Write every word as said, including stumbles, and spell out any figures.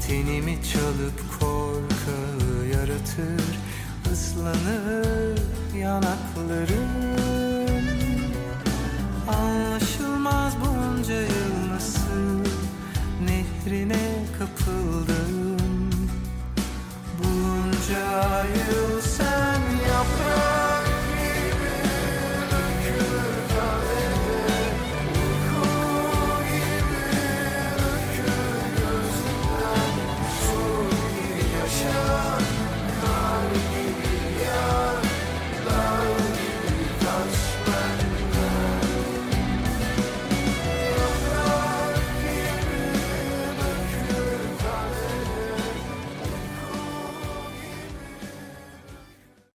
tenimi çalıp korku yaratır, ıslanır yanaklarım. Anlaşılmaz bunca yıl nasıl nehrine kapıldım. Bunca yıl